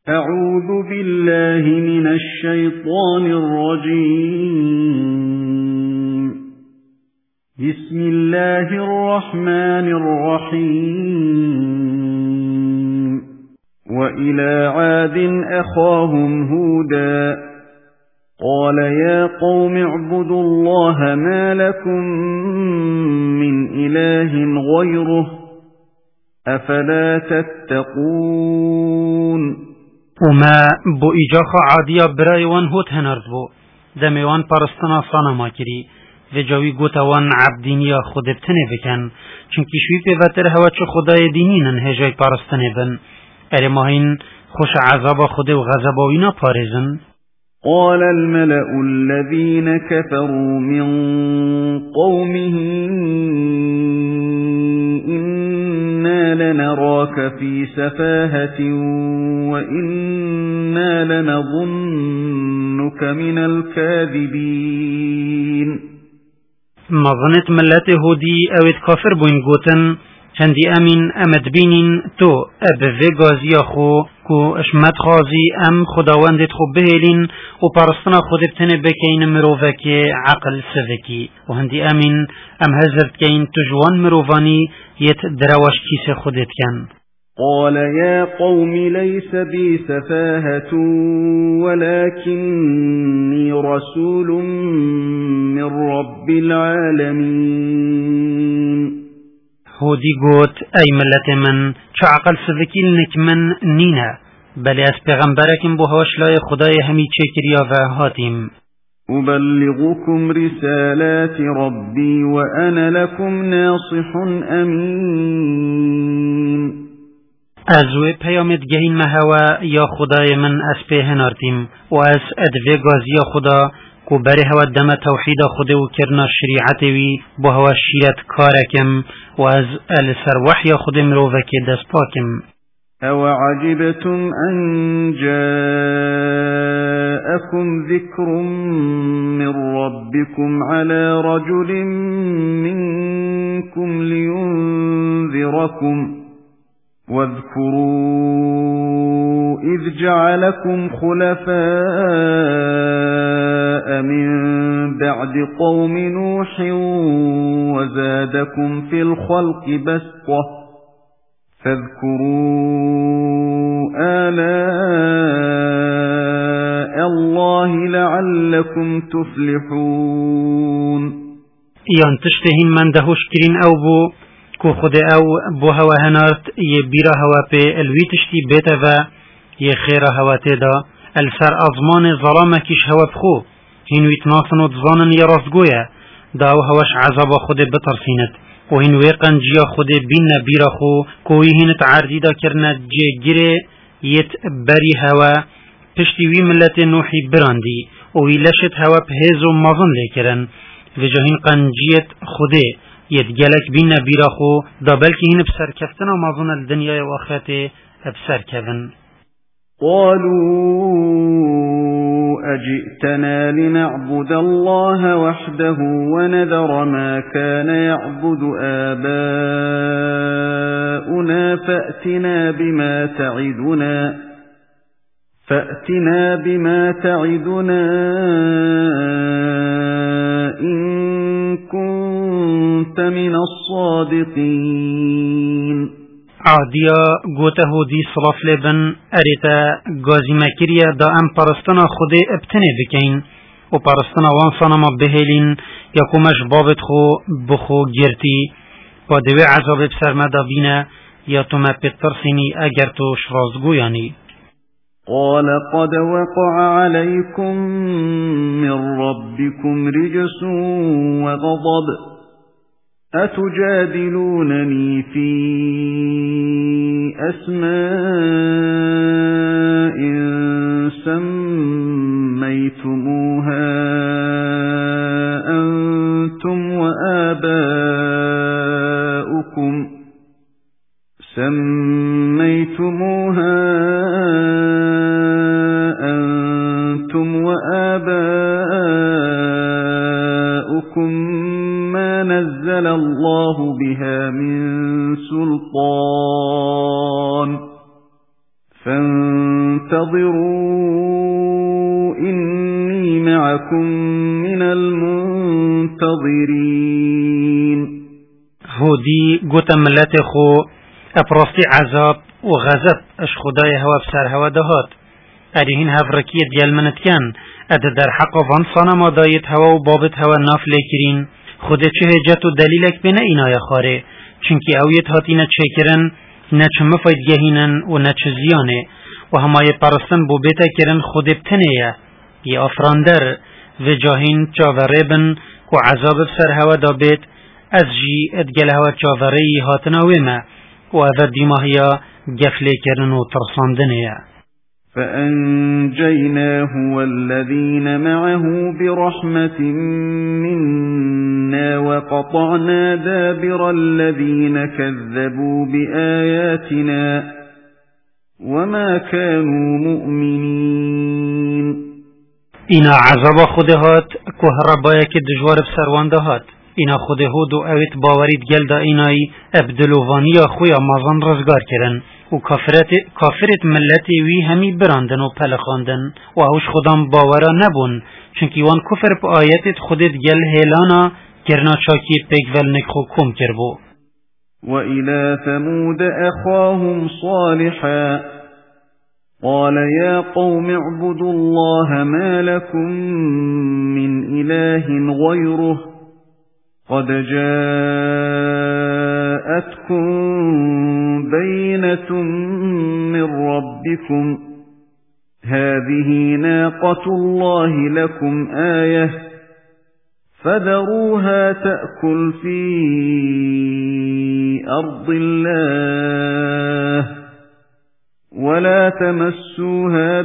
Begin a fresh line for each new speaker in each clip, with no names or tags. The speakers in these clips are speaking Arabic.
أعوذ بالله من الشيطان الرجيم. بسم الله الرحمن الرحيم. وإلى عاد أخاهم هودا قال يا قوم اعبدوا الله ما لكم من إله غيره أفلا تتقون.
وما بو إجاخ عادية براي وان هوت هنرد بو دمي وان پرستنا صنما كري و جاوي گوتا وان عبدينيا خود بتنه بكن چونكي شوي پیوتر هوا چه خدای دينينن هجاي پرستنه بن اره ماهين خوش عذاب خود و غضباوينا پارزن.
قال الملأ الذين كفروا من قومه إنا لنراك في سفاهة وإنا لنظنك من الكاذبين.
ما ظنت ملت هودي اوید کافر بوین گوتن چندی امین امد بینین تو اب وگازی خو کو اشمت خازی ام خداوندت خو بهلین و پرستنا خود بتنه بکین مروفک عقل سوکی و هندی امین ام هزرد کین تجوان مروفانی یت درواش کیس خودت کن.
قال يا قوم ليس بي سفاهة ولكني رسول من رب العالمين.
هودي قوت أي ملت من شعقل سذكيل نكمن نينا بل أس پیغمبركم بوهاش لاي خداي همي چكريا و هاتيم.
أبلغكم رسالات ربي وأنا لكم ناصح أمين.
ازوه پیامت گهین مهوا یا خدای من اس پیهنارتیم و اس ادوه گازی خدا کو بره هوا دم توحید خود و کرنا شریعت وی با هوا شیرت کارکم و از السر وحی خود مروفک دست پاکم.
او عجبتم ان جاءكم ذكر من ربكم على رجل منكم لينذركم واذكروا إذ جعلكم خلفاء من بعد قوم نوح وزادكم في الخلق بسطة فاذكروا آلاء الله لعلكم تفلحون.
ينتشتهن من دهوش كرين أو بو کو خود او بو هوا هنارت يه بیرا هوا پی الویتشتی بیتا و يه خیرا هوا تیدا السر ازمان ظلامه کش هوا بخو هنویت ناسن و دزانن يه راستگویا دا او هواش عذاب خود بترسیند و هنوی قنجیا خود بین بیرا خو کوی هنت عردی دا کرنا جه گره یت بری هوا پشتی وی ملت نوحی براندی و وی لشت هوا پهیز و مازن لیکرن و جهین قنجیت خوده يتجلك بينا بيراخو دا بلكي هنا بسر كفتنا ومظن الدنيا وآخرته بسر كفن.
قالوا أجئتنا لنعبد الله وحده ونذر ما كان يعبد آباؤنا فأتنا بما تعدنا إن كنت من الصادقين.
عاديا قوته دي صلاف لبن أريتا غازي مكريا دا ام پرستنا خده ابتنه بكين و پرستنا وانسانا ما بهلين يكومش بابت خو بخو گرتي و دوی عذاب بسر مدا بينا يا تو ما بترسيني اگر تو شرازگو يعني.
قال قد وقع عليكم من ربكم رجس وغضب أتجادلونني في أسماء سميتموها أنتم وآباؤكم ما نزل الله بها من سلطان فانتظروا إني معكم من المنتظرين.
هودي قوت ملت خو أبرستي عذاب وغزب اش خدای هوا بسر هوا دهات ارهین هفرکی دیال منتکن اد در حق وان صنما دایت هوا و بابت هوا ناف لیکرین خود چه هجت و دلیلک بینه اینای خاره چونکی اویت هاتی نه چه کرن نه چه مفاید گهینن و نه چه زیانه و همای پرستن بو بیتا کرن خود بتنه یه افراندر و جاهین چاوره بن و عذاب بسر هوا دا بیت از جی ادگل هوا چاوره هاتناوی ما و اوه دیماهیا گفلی کرن و ترساندنه.
فأنجيناه والذين معه برحمة منا وقطعنا دابر الذين كذبوا بآياتنا وما كانوا مؤمنين.
اینا عذاب خودهات که ربایا که دجوار بسروان دهات اینا خودهود و اویت باورید گل دا اینای ابدلووانی خویا مازان رزگار کرن و کافرت ملتی وی همی براندن و پلخاندن و اوش خودم باورا نبون چونکی وان کفر پا آیتت خودت گل هیلانا کرنا چاکی پیگول نکخو کم کربو.
وإلى ثمود أخاهم صالحا قال يا قوم اعبدوا الله ما لكم من إله غيره قد جاءتكم بينة من ربكم هذه ناقة الله لكم آية فذروها تأكل في أرض الله ولا تمسوها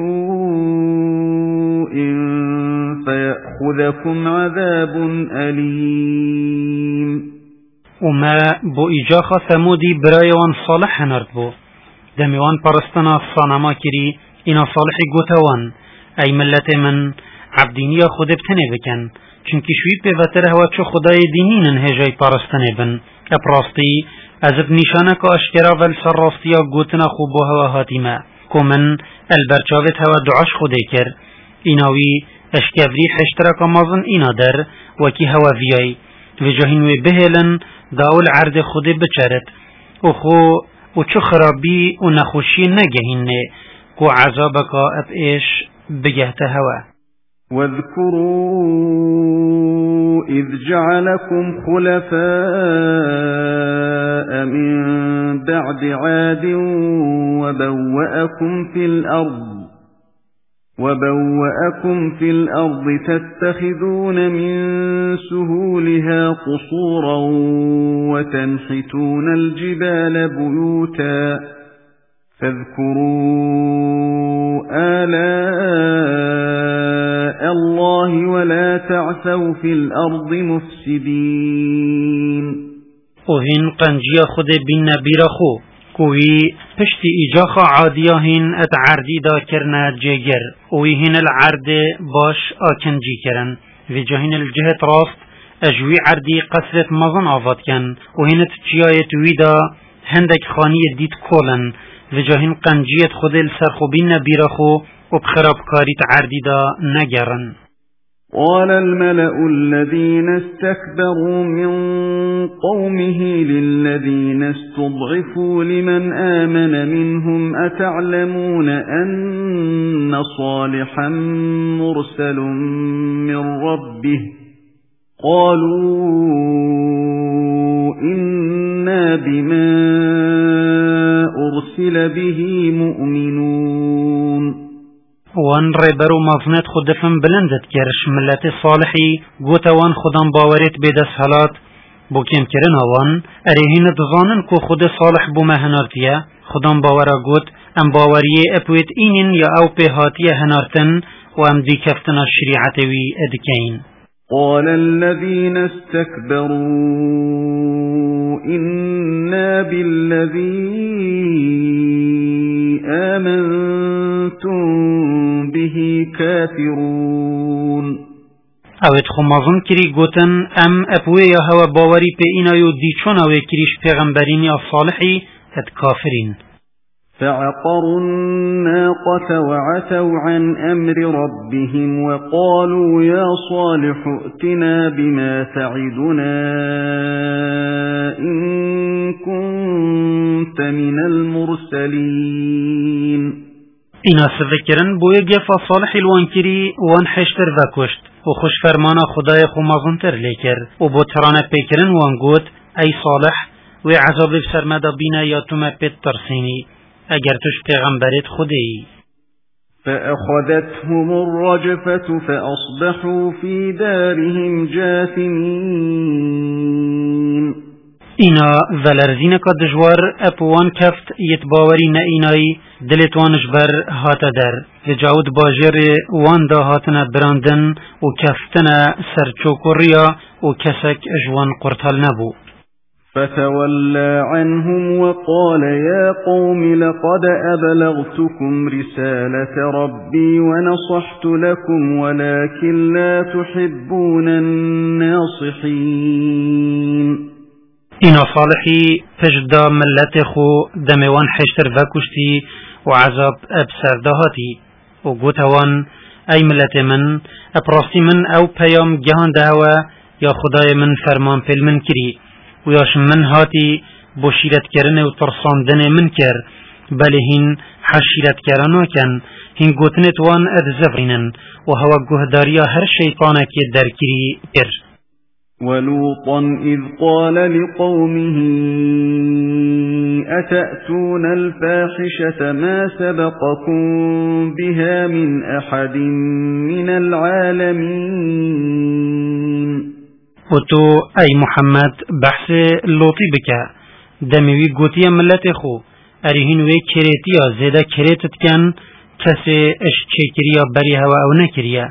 بسوء فيأخذكم عذاب أليم.
وما بو إجاخ ثمودي برايوان صالح نردبو دميوان پرستنا صانما كري إنا صالح قوتوان أي ملت من عبدينيا خود بتنه بكن چونكي شوي بيوتر هوا چو خدای دينين هجاي پرستنه بن اپراستی از نشانه که اشکرا ول سر راستیا گوتنا خوب و هوا هاتیما که من البرچاوت هوا دعاش خوده کر ایناوی اشکوری حشترا که مازن اینا در وکی هوا ویای و جاهینوی بهلن داول عرض خوده بچرد و خو و چو خرابی و نخوشی نگهینه که عذابکا اب ایش بگهت هوا.
واذكروا إذ جعلكم خلفاء من بعد عاد وبوأكم في الأرض تتخذون من سهولها قصورا وتنحتون الجبال بيوتا فاذكروا آلاء الله ولا تعثوا في الأرض مفسدين.
وهن قنجيا خود بين نبيرخو كوي پشت ایجاخ عادیاهن ات عردی دا کرنا جگر ویهن العرد باش آکنجی کرن و جاهن الجهت راست اجوی عردی قصرت مزن آفاد کن وهن تجیایت ویدا هندک خانی دید کولن و جاهن قنجیت خود السرخوبین نبیرخو و بخرابکاریت عردی دا نگرن.
قال الملأ الذين استكبروا من قومه للذين استضعفوا لمن آمن منهم أتعلمون أن صالحا مرسل من ربه قالوا إنا بما أرسل به مؤمنون.
وان ربرو مظنت خودفن بلندت کرش ملت صالحی گوتوان خودم باورت بیده سالات بو کم کرن وان ارهین دزانن کو خود صالح بو مهنارتیه خودم باورا گوت ام باوریه اپویت اینین یا او پیهاتیه هنارتن و ام دی کفتن الشریعتوی ادکین.
قال الذين استكبروا إنا بالذي آمنتم به كافرون.
اوید خمازن کری گوتن ام اپوی یا هوا باوری پی اینا یو دیچون اوی کریش پیغمبرینی صالحی ات کافرین.
فعقروا الناقة وعتوا عن أمر ربهم وقالوا يا صالح ائتنا بما تعدنا إن كنت من المرسلين.
اینا سذکرن بوی گفا صالح الوانکری وان حشتر و کشت و خوش فرمانا خدای خو مازنتر لیکر و بو ترانه پیکرن وان گوت ای صالح و عذاب بسرمدا بینا یا تو مپت ترسینی اگر توش پیغمبرت خودی.
فأخذتهم الرجفة فأصبحوا في دارهم جاثمين.
اینا ولرزین که دجوار اپوان کفت یتباوری نه اینایی دلتوانش بر هات در و جاود باجر وان دا هاتنا براندن و کفتنا سرچوکوریا و کسک اجوان قرطال نبو.
فتولى عنهم وقال يا قوم لقد أبلغتكم رسالة ربي ونصحت لكم ولكن لا تحبون الناصحين.
اینا صالحی پجدا ملت خو دموان حشتر وکشتی و عذاب ابسر دهاتی و گوتوان ای ملت من اپراستی من او پیام گهان دهوا یا خدای من فرمان پیل من کری و یاش من هاتی بشیرت کرن و ترساندن من کر بله هین حشیرت کرنا کن هین گوتنت وان ادزفرینن و هوا گهداریا هر شیطانه که در کری پر.
ولوطا إذ قال لقومه أتأتون الفاحشة ما سبقكم بها من أحد من العالمين.
وتو أي محمد بحث لوطي بك دموي قوتيا ملت خو أريهن وي كريتيا زيدا كريتت كان كسي اشتشكريا بريها أو نكريا.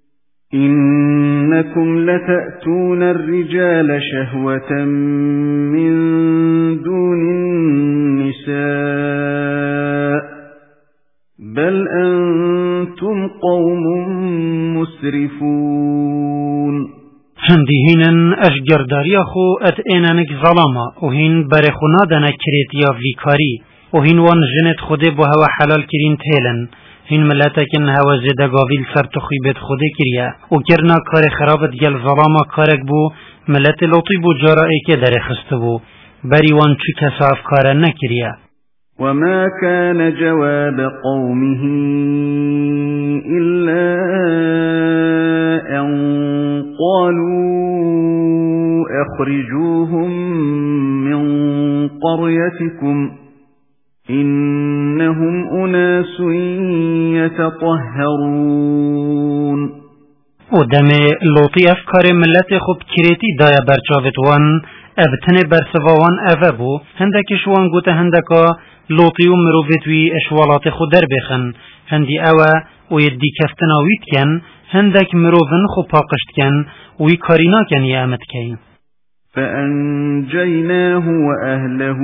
إنكم لتأتون الرجال شهوة من دون النساء بل أنتم قوم مسرفون.
هندهينن أشجر داريا خو أتئنانك ظلاما وهين برخونا دانا كريتيا فيكاري وهين وان جنت خده بوهوا حلال كرين تهلن هین ملتکن هوا زده گاویل سر تخوی بید خوده کریا و کرنا کار خرابت گل ظلاما کارک بو ملت لطی بو جارائه که در خسته بو بری وان چو کساف کار نکریا.
وما كان جواب قومه إلا أن قالوا أخرجوهم من قريتكم إنهم أناس يتطهرون.
ودم لوطي أفكار ملت خوب كريتي دايا برچاوت وان ابتنه برسواوان أفبو هندك شوان قوت هندكا لوطي ومروفتوي اشوالات خود در بخن هندي أوا ويدي كفتناويت كن هندك مروفن خو پاقشت كن وي كارينا كن يامت كين.
فأنجيناه وأهله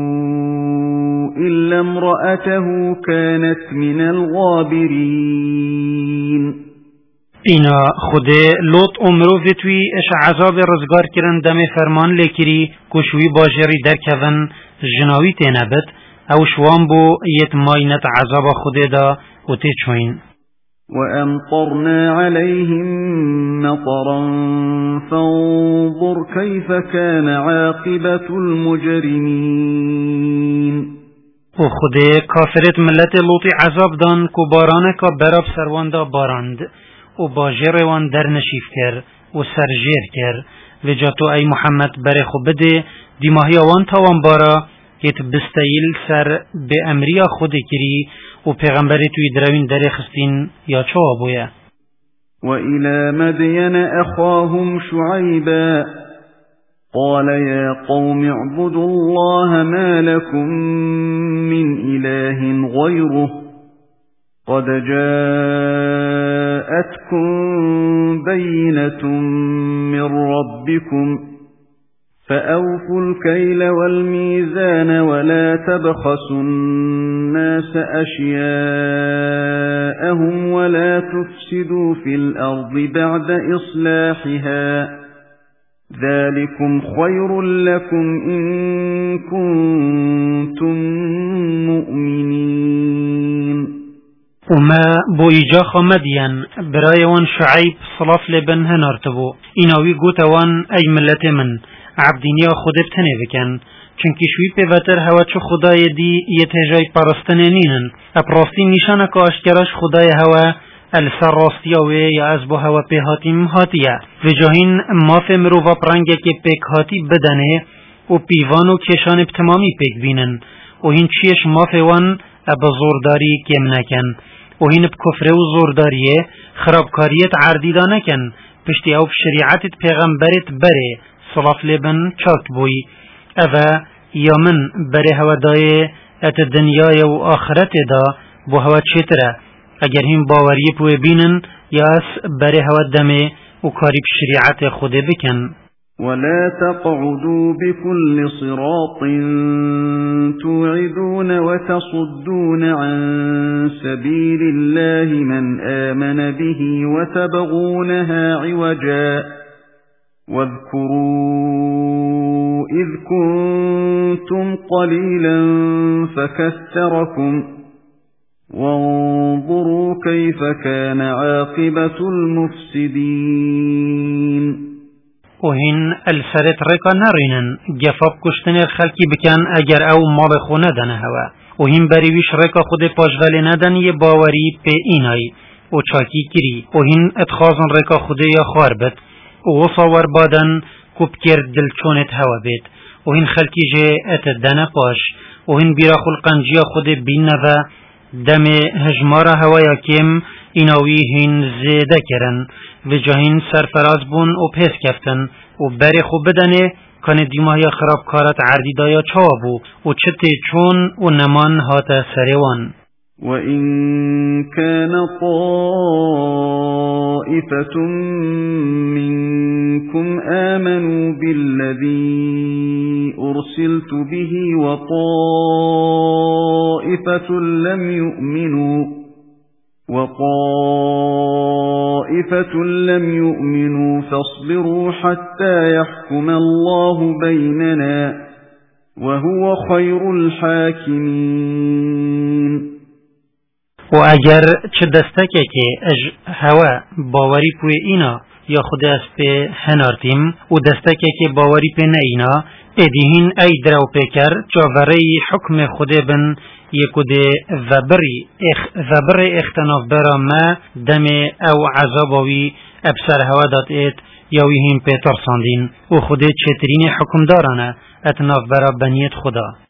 إلا امرأته كانت من الغابرين.
اینا خود لوط امروفتوی اش عذاب رزگار کرن دم فرمان لیکری کشوی باجری در کون جناوی تینبت او شوان بو یت ماینت عذاب خود دا و تیچوین.
وأمطرنا عليهم مطرا فانظر كيف كان عاقبة المجرمين.
و خود کافرت ملت لوطی عذاب دان کو بارانه کا براب سروان دا باراند و باجر وان در نشیف کر و سرجیر کر و جاتو ای محمد بره خو بده دیماهی وان تاوان بارا یت بستایل سر به امریا خود کری و پیغمبری توی دروین در خستین یا چوا بویا.
وإلى مدين أخاهم شعيبا قال يا قوم اعبدوا الله ما لكم من إله غيره قد جاءتكم بينة من ربكم فأوفوا الكيل والميزان ولا تبخسوا الناس أشياءهم ولا تفسدوا في الأرض بعد إصلاحها ذلكم خير لكم إن كنتم مؤمنين.
وما بو ایجا خمدیان برای وان شعیب صلاف لبن هنارتبو ایناوی گوتوان ای ملت من عبدینیا خود بتنه بکن چونکی شوی پیوتر هوا چو خدای دی یه تجای پرستنه نینن اپراستی نشانه که اشکراش خدای هوا السر راستیاوی یا از بو هوا پیهاتیم هاتیه و جاهین ماف مروفا پرنگه که پیک هاتی بدنه و پیوانو کشان بتمامی پیک بینن و هین چیش ماف وان بزورداری کم نکن و هین بکفره و زورداریه خرابکاریت عردیدا نکن پشتی او شریعتت پیغمبرت بره صلاف لبن چاک بوی اوه یا من بره هوا دای ات دنیای و آخرت دا بو هوا چیتره اگر هم باوری پوی بینن یا اس بره هوا دمه و کاری بشریعت خود بکن.
ولا تقعدوا بكل صراط توعدون وتصدون عن سبيل الله من آمن به وتبغونها عوجا واذكروا إذ كنتم قليلا فكثركم وانظروا كيف كان عاقبة المفسدين.
وهن السرت رکا نرینن گفاب کشتن خلکی بکن اگر او مال خونه دنه هوا وهن بریویش رکا خود پاجولی ندن یه باوری پی اینای و چاکی کری وهن اتخاذن رکا خود یا خوار بد و صور بادن کب کرد دلچونت هوا بید وهن خلکی جه ات دنه پاش وهن بیرا خلقنجی خود بین و دم هجمار هوا کم ایناوی هین زیده کرن و جاهین سرفراز بون و پیس کفتن و بری خوب بدنه کان دیماهی خرابکارت عردی دایا چوابو و چته چون و نمان هات سریوان.
وَإِن كَانَ طَائِفَةٌ مِّنكُمْ آمَنُوا بِالَّذِي أُرْسِلْتُ بِهِ وَطَائِفَةٌ لَّمْ يُؤْمِنُوا فاصبروا حتى يحكم الله بيننا وهو خير الحاكمين.
و اگر چه دستکه که هوا باوری پوی اینا یا خود از پی هنارتیم و دستکه که باوری پی نه اینا ادیهین ای درو پیکر جاوری حکم خود بن یکو ده وبری اختناف برا ما دم او عذابوی ابسر هوا داد اید یاوی هم پی ترساندین و خود چترین حکم دارانه اتناف برا بنیت خدا.